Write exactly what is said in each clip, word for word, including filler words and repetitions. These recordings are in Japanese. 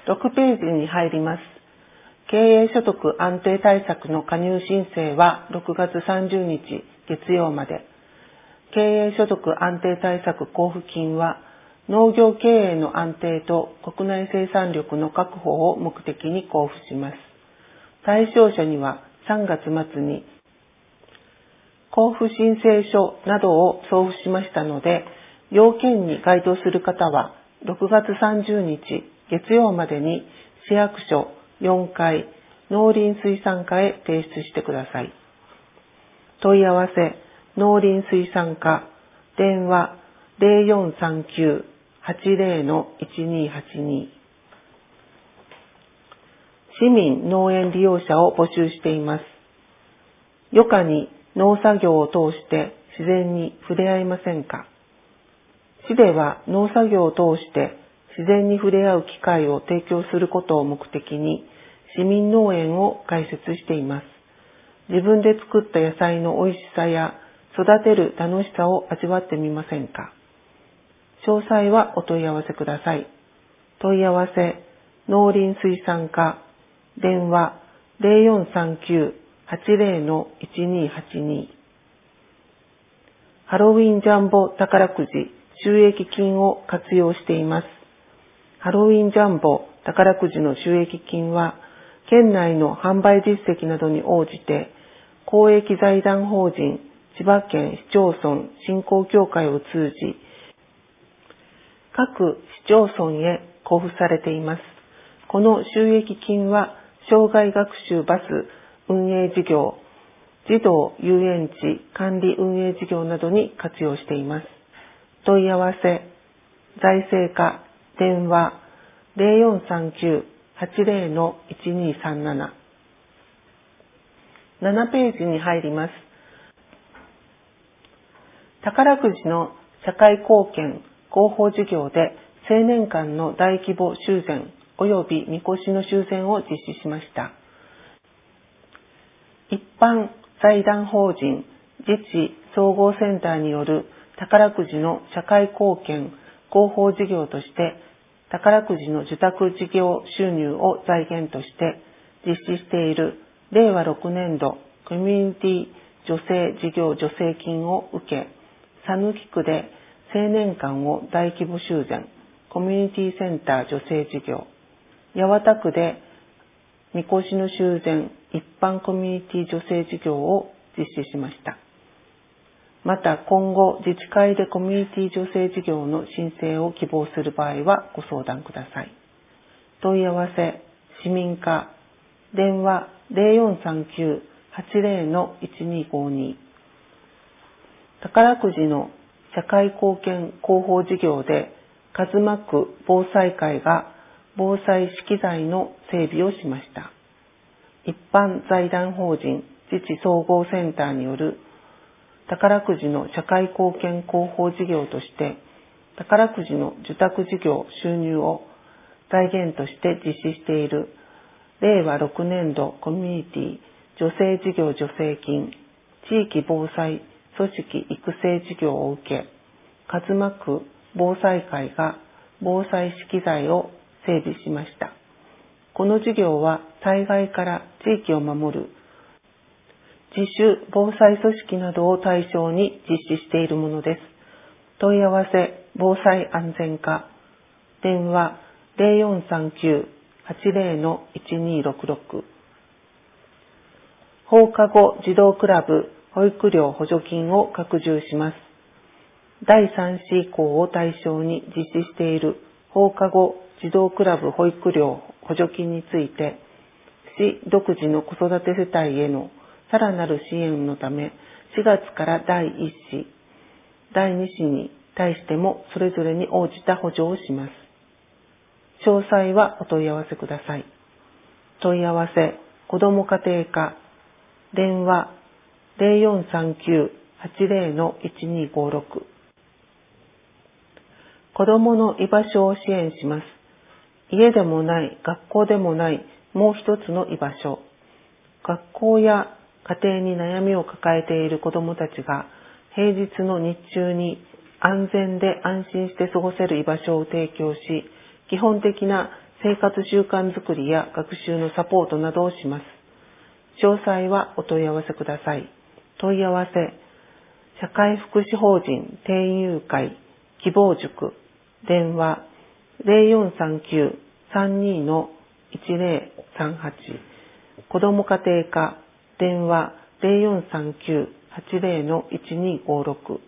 ろくページに入ります。経営所得安定対策の加入申請はろくがつさんじゅうにち月曜まで。経営所得安定対策交付金は農業経営の安定と国内生産力の確保を目的に交付します。対象者にはさんがつ末に交付申請書などを送付しましたので、要件に該当する方はろくがつさんじゅうにち月曜までに市役所よんかい農林水産課へ提出してください。問い合わせ農林水産課電話 ゼロよんさんきゅう はちゼロ のいちにーはちに。市民農園利用者を募集しています。余暇に農作業を通して自然に触れ合いませんか？市では農作業を通して自然に触れ合う機会を提供することを目的に市民農園を開設しています。自分で作った野菜の美味しさや育てる楽しさを味わってみませんか？詳細はお問い合わせください。問い合わせ農林水産課電話 ゼロよんさんきゅう はちゼロ のいちにーはちに。ハロウィンジャンボ宝くじ収益金を活用しています。ハロウィンジャンボ宝くじの収益金は県内の販売実績などに応じて公益財団法人千葉県市町村振興協会を通じ各市町村へ交付されています。この収益金は障害学習バス運営事業、児童遊園地管理運営事業などに活用しています。問い合わせ財政課電話 ゼロよんさんきゅう はちゼロ のいちにーさんなな。ななページに入ります。宝くじの社会貢献広報事業で青年間の大規模修繕及びみこしの修繕を実施しました。一般財団法人自治総合センターによる宝くじの社会貢献広報事業として宝くじの受託事業収入を財源として実施しているれいわろくねんどコミュニティ女性事業助成金を受け、佐貫区で青年間を大規模修繕コミュニティセンター女性事業、八幡区でみこしの修繕一般コミュニティ女性事業を実施しました。また今後自治会でコミュニティ女性事業の申請を希望する場合はご相談ください。問い合わせ市民課電話 ゼロよんさんきゅう はちゼロ のいちにーごに。宝くじの社会貢献広報事業で鹿妻区防災会が防災資機材の整備をしました。一般財団法人自治総合センターによる宝くじの社会貢献広報事業として宝くじの受託事業収入を財源として実施しているれいわろくねんどコミュニティ女性事業助成金地域防災組織育成事業を受け、鹿妻区防災会が防災資機材を整備しました。この事業は災害から地域を守る自主防災組織などを対象に実施しているものです。問い合わせ防災安全課電話 ゼロよんさんきゅう はちゼロ のいちにーろくろく。放課後児童クラブ保育料補助金を拡充します。だいさん子以降を対象に実施している放課後児童クラブ保育料補助金について、市独自の子育て世帯へのさらなる支援のため、しがつからだいいっ子、だいに子に対してもそれぞれに応じた補助をします。詳細はお問い合わせください。問い合わせ、子ども家庭課、電話ゼロよんさんきゅう はちゼロ のいちにーごろく。子どもの居場所を支援します。家でもない、学校でもない、もう一つの居場所。学校や家庭に悩みを抱えている子どもたちが平日の日中に安全で安心して過ごせる居場所を提供し、基本的な生活習慣づくりや学習のサポートなどをします。詳細はお問い合わせください。問い合わせ、社会福祉法人天友会希望塾、電話 ゼロよんさんきゅう さんに のいちゼロさんはち、子ども家庭科、電話 ゼロよんさんきゅう はちゼロ のいちにごろく。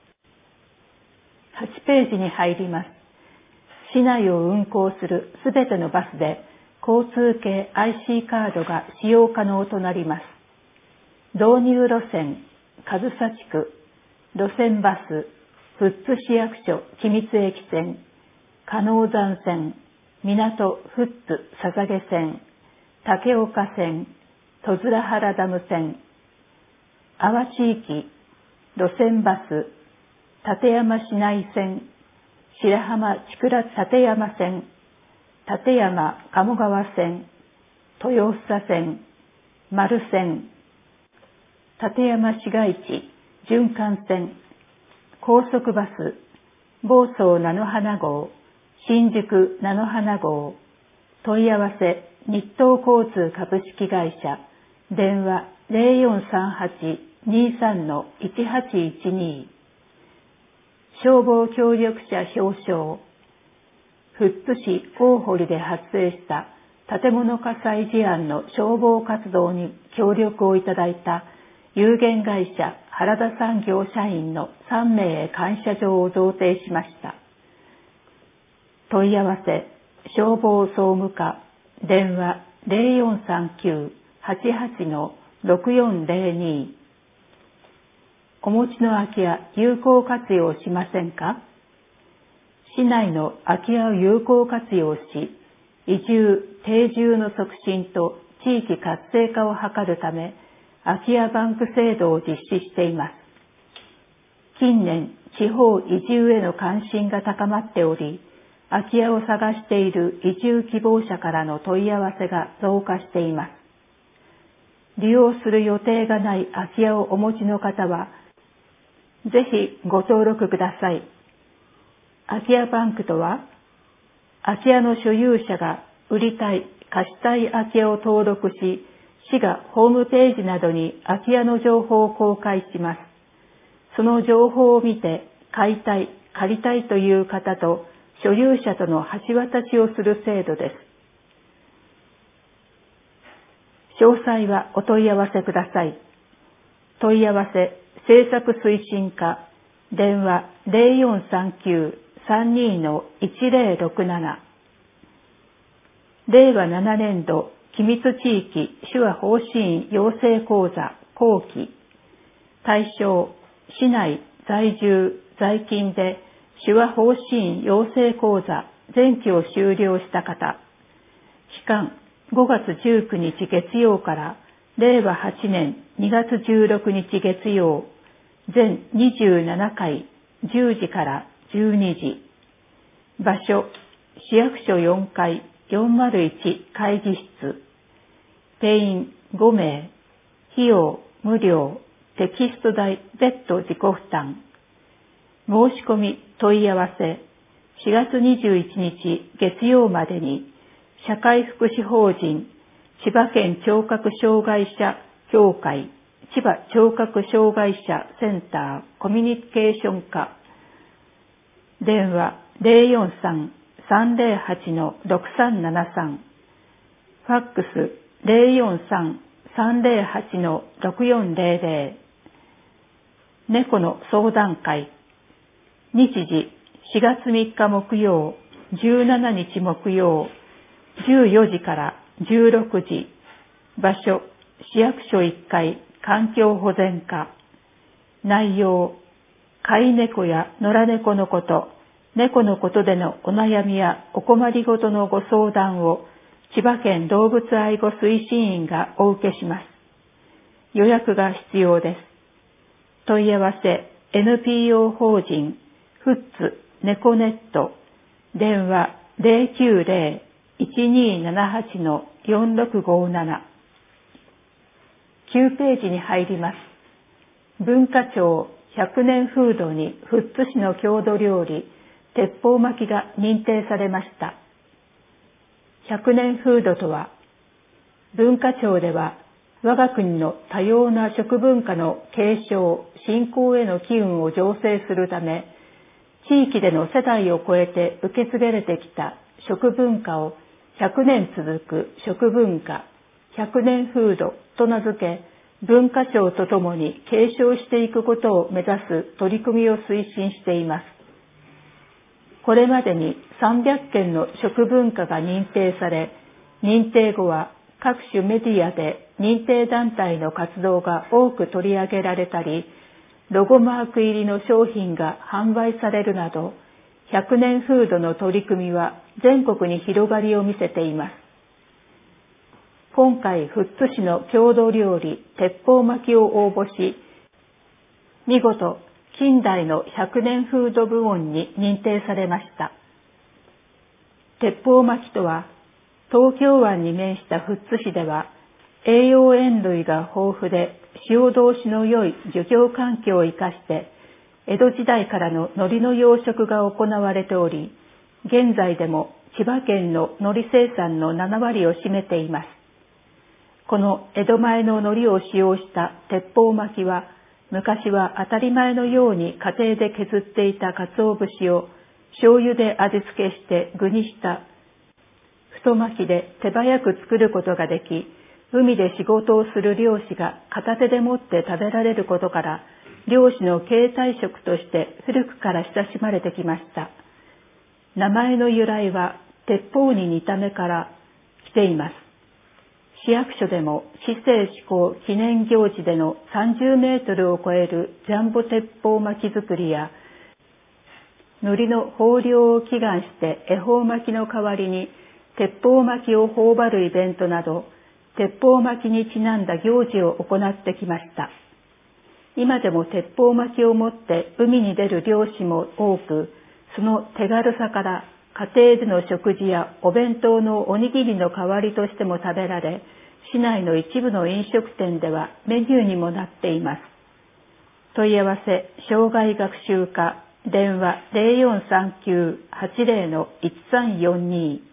はちページに入ります。市内を運行するすべてのバスで交通系 アイシー カードが使用可能となります。導入路線、上総地区、路線バス、富津市役所君津駅線、加納山線、港富津ささげ線、竹岡線、戸面原ダム線、阿波地域、路線バス、立山市内線、白浜千倉立山線、立山鴨川線、豊房線、丸線、立山市街地循環線、高速バス、房総菜の花号、新宿菜の花号、問い合わせ日東交通株式会社、電話 ゼロよんさんはち にさん のいちはちいちに。消防協力者表彰。富津市大堀で発生した建物火災事案の消防活動に協力をいただいた有限会社原田産業社員のさんめいへ感謝状を贈呈しました。問い合わせ、消防総務課、電話 ゼロよんさんきゅう はちはち のろくよんゼロに。お持ちの空き家有効活用しませんか？市内の空き家を有効活用し、移住・定住の促進と地域活性化を図るため、空き家バンク制度を実施しています。近年、地方移住への関心が高まっており、空き家を探している移住希望者からの問い合わせが増加しています。利用する予定がない空き家をお持ちの方は、ぜひご登録ください。空き家バンクとは、空き家の所有者が売りたい、貸したい空き家を登録し、市がホームページなどに空き家の情報を公開します。その情報を見て、買いたい、借りたいという方と所有者との橋渡しをする制度です。詳細はお問い合わせください。問い合わせ、政策推進課、電話 ゼロよんさんきゅう さんに のいちゼロろくなな。れいわななねんど、君津地域手話方針員養成講座後期。対象、市内在住、在勤で手話方針員養成講座前期を修了した方。期間、ごがつじゅうくにち月曜かられいわはちねんにがつじゅうろくにち月曜、全にじゅうななかい、じゅうじからじゅうにじ。場所、市役所よんかいよんまるいち会議室。定員ごめい。費用無料。テキスト代別途自己負担。申し込み問い合わせ、しがつにじゅういちにち月曜までに、社会福祉法人千葉県聴覚障害者協会千葉聴覚障害者センターコミュニケーション課、電話 ゼロよんさん さんゼロはち のろくさんななさん、ファックス ゼロよんさん さんゼロはち のろくよんゼロゼロ。猫の相談会、日時しがつみっか木曜、じゅうしちにち木曜、じゅうよじからじゅうろくじ。場所、市役所いっかい環境保全課。内容、飼い猫や野良猫のこと、猫のことでのお悩みやお困りごとのご相談を千葉県動物愛護推進員がお受けします。予約が必要です。問い合わせ エヌピーオー 法人富津猫ネット、電話 ゼロきゅうゼロ いちにーななはち のよんろくごなな。きゅうページに入ります。文化庁ひゃくねんフードに富津市の郷土料理鉄砲巻きが認定されました。 百年風土とは、文化庁では我が国の多様な食文化の継承・振興への機運を醸成するため、地域での世代を超えて受け継がれてきた食文化をひゃくねん続く食文化、百年風土と名付け、文化庁とともに継承していくことを目指す取り組みを推進しています。これまでにさんびゃっけんの食文化が認定され、認定後は各種メディアで認定団体の活動が多く取り上げられたり、ロゴマーク入りの商品が販売されるなど、百年風土の取り組みは全国に広がりを見せています。今回、富津市の郷土料理、鉄砲巻きを応募し、見事、近代の百年風土部門に認定されました。鉄砲巻きとは、東京湾に面した富津市では、栄養塩類が豊富で潮通しの良い漁業環境を生かして、江戸時代からの海苔の養殖が行われており、現在でも千葉県の海苔生産のななわりを占めています。この江戸前の海苔を使用した鉄砲巻きは、昔は当たり前のように家庭で削っていた鰹節を醤油で味付けして具にした太巻きで手早く作ることができ、海で仕事をする漁師が片手で持って食べられることから、漁師の携帯食として古くから親しまれてきました。名前の由来は鉄砲に似た目から来ています。市役所でも市政施行記念行事でのさんじゅうメートルを超えるジャンボ鉄砲巻き作りや、海苔の豊漁を祈願して恵方巻きの代わりに鉄砲巻きを頬張るイベントなど、鉄砲巻きにちなんだ行事を行ってきました。今でも鉄砲巻きを持って海に出る漁師も多く、その手軽さから家庭での食事やお弁当のおにぎりの代わりとしても食べられ、市内の一部の飲食店ではメニューにもなっています。問い合わせ、障害学習課、電話 ゼロよんさんきゅう はちゼロのいちさんよんに